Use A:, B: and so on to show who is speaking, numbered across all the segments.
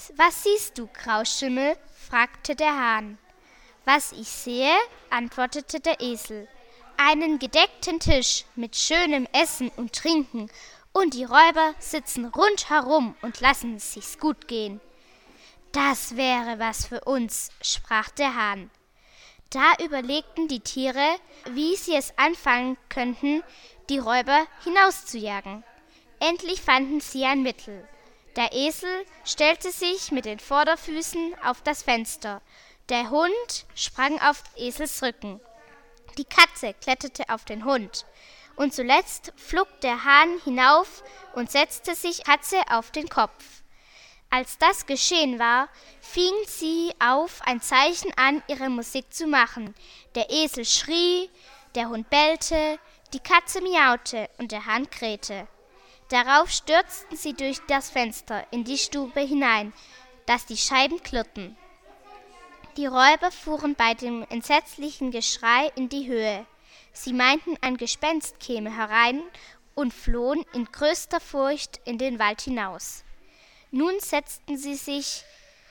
A: Was siehst du, Grauschimmel?« fragte der Hahn. »Was ich sehe«, antwortete der Esel, »einen gedeckten Tisch mit schönem Essen und Trinken, und die Räuber sitzen rundherum und lassen es sich's gut gehen.« »Das wäre was für uns«, sprach der Hahn. Da überlegten die Tiere, wie sie es anfangen könnten, die Räuber hinauszujagen. Endlich fanden sie ein Mittel. Der Esel stellte sich mit den Vorderfüßen auf das Fenster. Der Hund sprang auf Esels Rücken. Die Katze kletterte auf den Hund. Und zuletzt flog der Hahn hinauf und setzte sich Katze auf den Kopf. Als das geschehen war, fingen sie auf, ein Zeichen an, ihre Musik zu machen. Der Esel schrie, der Hund bellte, die Katze miaute und der Hahn krähte. Darauf stürzten sie durch das Fenster in die Stube hinein, dass die Scheiben klirrten. Die Räuber fuhren bei dem entsetzlichen Geschrei in die Höhe. Sie meinten, ein Gespenst käme herein und flohen in größter Furcht in den Wald hinaus. Nun setzten sie sich,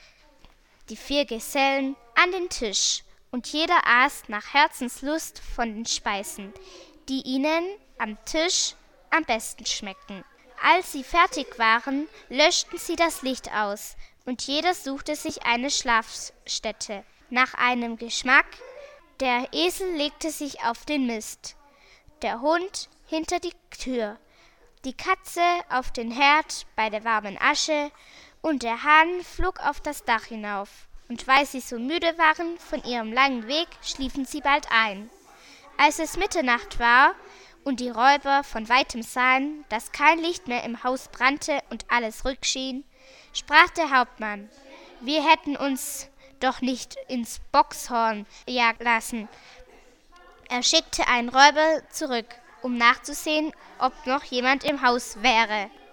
A: die 4 Gesellen, an den Tisch, und jeder aß nach Herzenslust von den Speisen, die ihnen am Tisch am besten schmeckten. Als sie fertig waren, löschten sie das Licht aus, und jeder suchte sich eine Schlafstätte nach einem Geschmack. Der Esel legte sich auf den Mist, der Hund hinter die Tür, die Katze auf den Herd bei der warmen Asche, und der Hahn flog auf das Dach hinauf. Und weil sie so müde waren von ihrem langen Weg, schliefen sie bald ein. Als es Mitternacht war und die Räuber von weitem sahen, dass kein Licht mehr im Haus brannte und alles ruhig schien, sprach der Hauptmann: »Wir hätten uns doch nicht ins Bockshorn jagen lassen.« Er schickte einen Räuber zurück, um nachzusehen, ob noch jemand im Haus wäre.